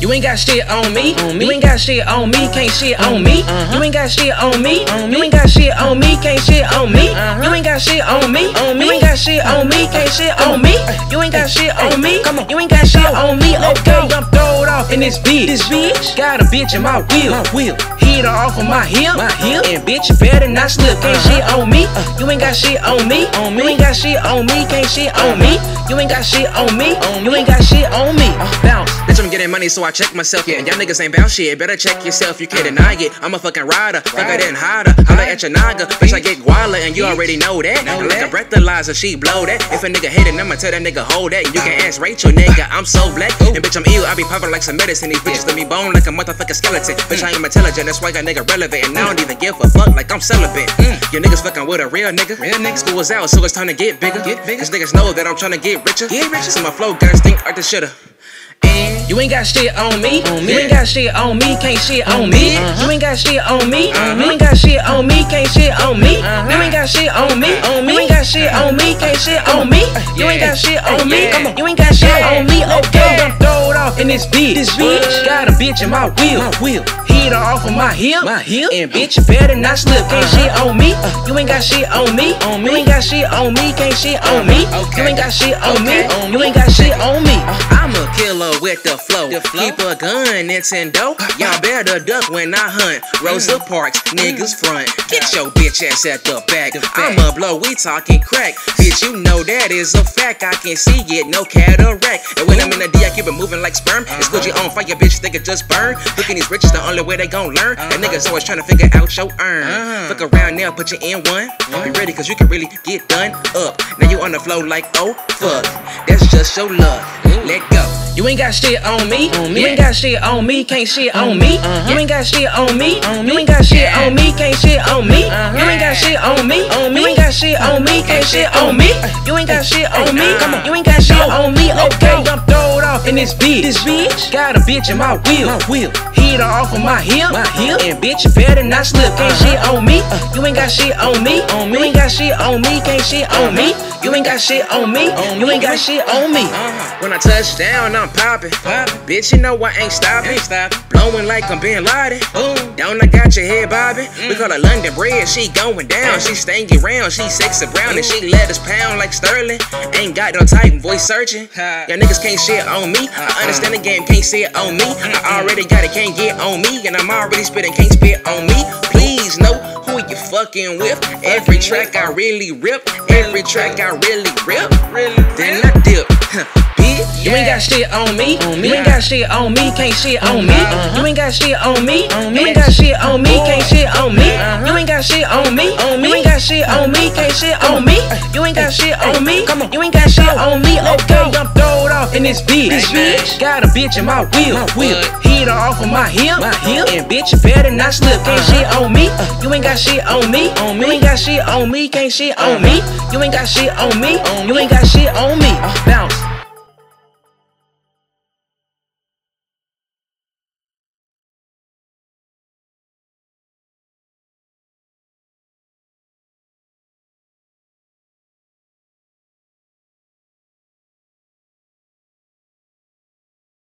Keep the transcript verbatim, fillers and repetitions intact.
You ain't got shit on me. You ain't got shit on me. Can't shit on me. You ain't got shit on me. You ain't got shit on me. Can't shit on me. You ain't got shit on me. You ain't got shit on me. Can't shit on me. You ain't got shit on me. Come on. You ain't got shit on me. Okay, I'm throwed off in this bitch. This bitch got a bitch in my wheel. My wheel. Hit her off of my hip. My hip. And bitch, you better not slip. Can't shit on me. You ain't got shit on me. You ain't got shit on me. Can't shit on me. You ain't got shit on me. You ain't got shit on me. Bounce. Bitch, I'm getting money, so I check myself. Yeah, and y'all niggas ain't bout shit. Better check yourself, you can't deny it. I'm a fucking rider, fuck I didn't hide her. I'm like at your naga, bitch, I get guala, and you already know that. And like a breathalyzer, she blow that. If a nigga hatin', I'ma tell that nigga hold that. And you can ask Rachel, nigga, I'm so black. And bitch, I'm ill, I be poppin' like some medicine. These bitches let me bone like a motherfucking skeleton. Bitch, I am intelligent, that's why I got nigga relevant. And I don't even give a fuck like I'm celibate. Your niggas fucking with a real nigga. Real nigga. School is out, so it's time to get bigger. Get bigger. Cause niggas know that I'm tryna get richer. Get richer. So my flow got stink like the shitter. And you ain't got shit on me. You ain't got shit on me. Can't shit on me. You ain't got shit on me. You ain't got shit on me. Can't shit on me. You ain't got shit on me. You ain't got shit on me. Can't shit on me. You ain't got shit on me. Come on. You ain't got shit on me. Okay, I'm throwed off in this bitch. This bitch got a bitch in my wheel. My wheel. Hit her off of my hip. My hip. And bitch, you better not slip. Can't shit on me. You ain't got shit on me. You ain't got shit on me. Can't shit on me. You ain't got shit on me. You ain't got shit on me. I'm a killer with the flow. Keep a gun, Nintendo. Y'all better duck when I hunt. Rosa Parks, niggas front. Get your bitch ass at the back. I'ma blow, we talking crack. Bitch, you know that is a fact. I can see it, no cataract. And when I'm in the D, I keep it moving like sperm. It's good you on fire, bitch, think it just burn. Looking these riches, the only way they gon' learn. And niggas always trying to figure out your earn. Fuck around now, put you in one. Be ready, cause you can really get done up. Now you on the flow like, oh, fuck. That's just your luck. Let go. You ain't got shit on me. You ain't got shit on me. Can't shit on me. You ain't got shit on me. You ain't got shit on me. Can't shit on me. You ain't got shit on me. You ain't got shit on me. Can't shit on me. You ain't got shit on me. Come on. You ain't got shit on me. Okay, I'm throwed off in this bitch. This bitch got a bitch in my wheel. My wheel. Hit her off of my hip. My hip. And bitch, you better not slip. Can't shit on me. You ain't got shit on me. You ain't got shit on me. Can't shit on me. You ain't got shit on me. You ain't got shit on me. When I touch down, I'm poppin'. Bitch, you know I ain't stopping. Blowing like I'm Bin Laden. Down, I got your head bobbing. We call her London Bread, she going down. She stanky round, she sexy brown. And she let us pound like Sterling. Ain't got no type, voice searching. Y'all niggas can't shit on me. I understand the game, can't say it on me. I already got it, can't get on me. And I'm already spitting, can't spit on me. Please know who you fucking with. Every track I really rip. Every track I really rip. Then I dip. You ain't got shit on me. You ain't got shit on me. Can't shit on me. You ain't got shit on me. You ain't got shit on me. Can't shit on me. You ain't got shit on me. You ain't got shit on me. Can't shit on me. You ain't got shit on me. Come on. You ain't got shit on me. Okay, I'm throwed off in this bitch. This bitch got a bitch in my wheel. My wheel. Hit her off of my hip. My hip. And bitch, you better not slip. Can't shit on me. You ain't got shit on me. You ain't got shit on me. Can't shit on me. You ain't got shit on me. You ain't got shit on me. Bounce.